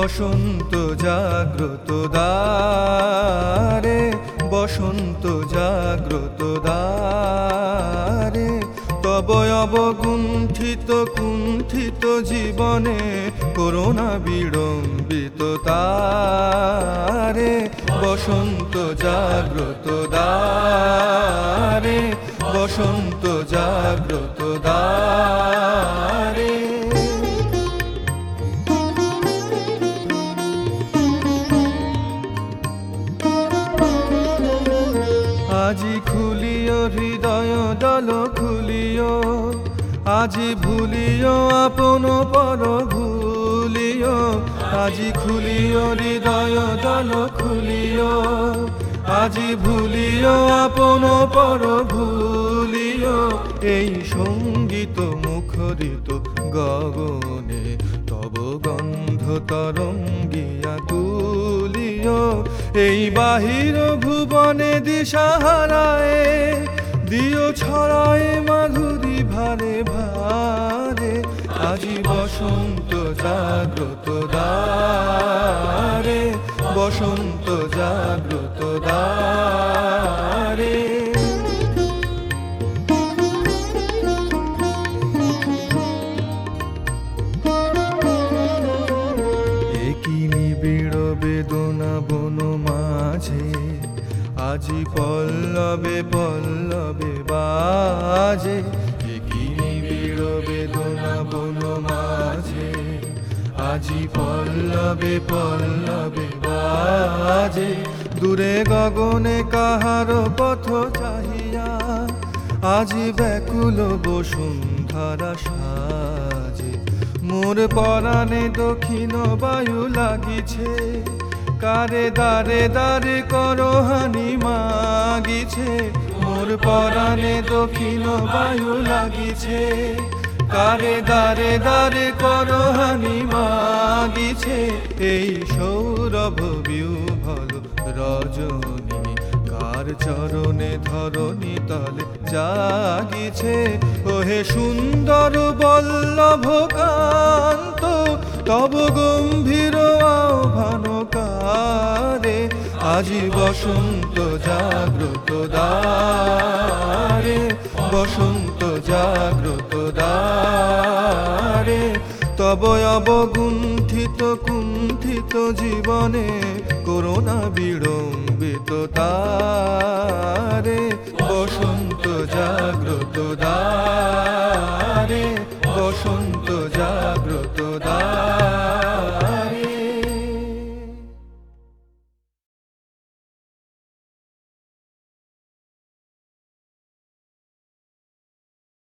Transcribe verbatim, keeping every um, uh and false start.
বসন্ত জাগ্রত দ্বারে, বসন্ত জাগ্রত দ্বারে, তব অবগুণ্ঠিত কুণ্ঠিত জীবনে করোনা বিড়ম্বিত তারে। বসন্ত জাগ্রত দ্বারে, বসন্ত জাগ্রত দ্বারে। আজি খুলিও হৃদয় দল খুলিও, আজি ভুলিও আপন পর ভুলিও। আজি খুলিও হৃদয় দল খুলিও, আজি ভুলিও আপন পর ভুলিও। এই সঙ্গীত মুখরিত গগনে তব গন্ধ তরঙ্গিয়া তুলিও। এই বাহির ভুবনে দিশাহারায় দিও ছড়ায় মাধুরী ভারে ভারে। আজি বসন্ত জাগ্রত দ্বারে, বসন্ত জাগ্রত দ্বারে। একই নিবিড় বেদনা বন মাঝে, আজি পল্লবে পল্লবে বাজে। একই নিবিড় বেদনা বন মাঝে, আজি পল্লবে পল্লবে বাজে। দূরে গগনে কাহার পথ চাহিয়া, আজি ব্যাকুল বসুন্ধরা সাজে। মোর পরাণে দক্ষিণ বায়ু লাগিছে, কারে দারে দারে করহানি মাগিছে। মোর পরাণে দক্ষিণ বায়ু লাগিছে, কারে দারে দারে করহানি মাগিছে। এই সৌরভ বিহ্বল রজনী কার চরণে ধরণী তলে জাগিছে। ওহে সুন্দর বল্লভ কান্ত, তব গম্ভীর আহ্বানকারে। আজি বসন্ত জাগ্রত দ্বারে, বসন্ত জাগ্রত দ্বারে, তব অবগুণ্ঠিত কুণ্ঠিত জীবনে করোনা বিড়ম্বিত তারে।